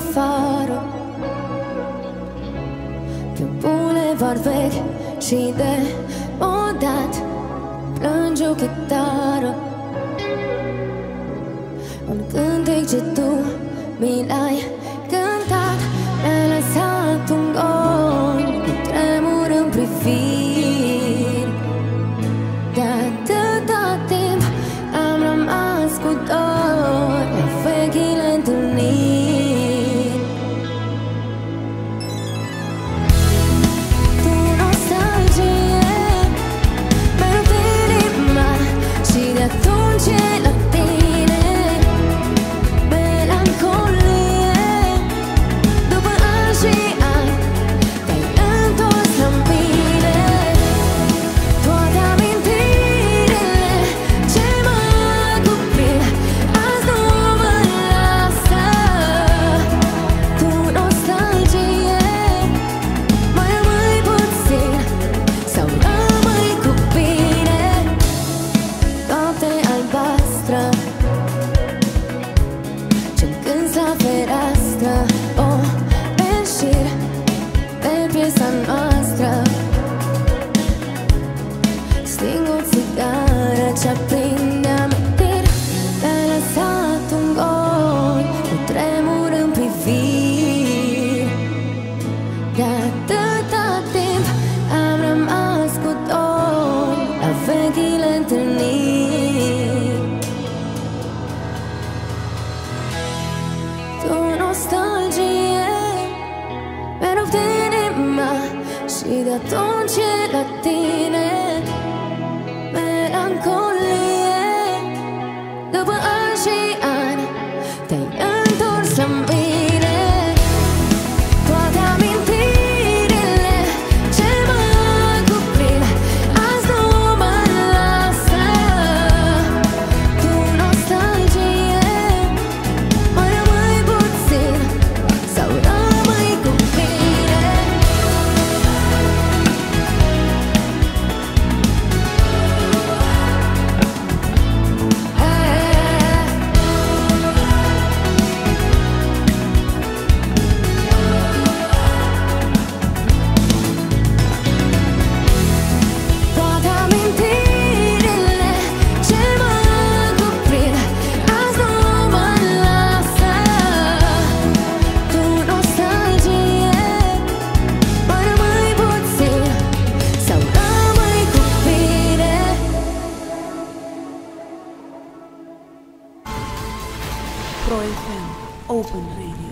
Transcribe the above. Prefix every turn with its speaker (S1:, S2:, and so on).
S1: afară, pe bulevard vechi și de modat plânge o chitară. Un cântec ce tu mi l-ai cântat mi-a lăsat un gol cu tremur în priviri. De atâta timp am rămas cu dor la vechile întâlniri. Tu nostalgie mereu de inima și de atunci e la tine. Melancolie după ani și ani te-ai întors la mine. Toate amintirile ce mă cuprind azi nu mă lasă. Tu nostalgie, mai rămâi puțin sau rămâi cu bine. Noapte albastră ce-mi cânti la fereastră, o penșir de piesa noastră. Sting o țigară ce-aprinde amintiri. Mi-ai lăsat un gol cu tremur în priviri. De atâta timp am rămas cu dor la vechile întâlniri. Tu nostalgie mereu de inima și de atunci e la tine. Melancolie după ani și ani te-ai întors la mine. Toate amintirile ce mă cuprind azi nu mă lasă. Tu nostalgie, mai rămâi puțin sau rămâi cu bine. Toate amintirile ce mă cuprind azi nu mă lasă. Tu nostalgie, mai rămâi puțin sau rămâi cu bine.
S2: Pro FM Open Radio.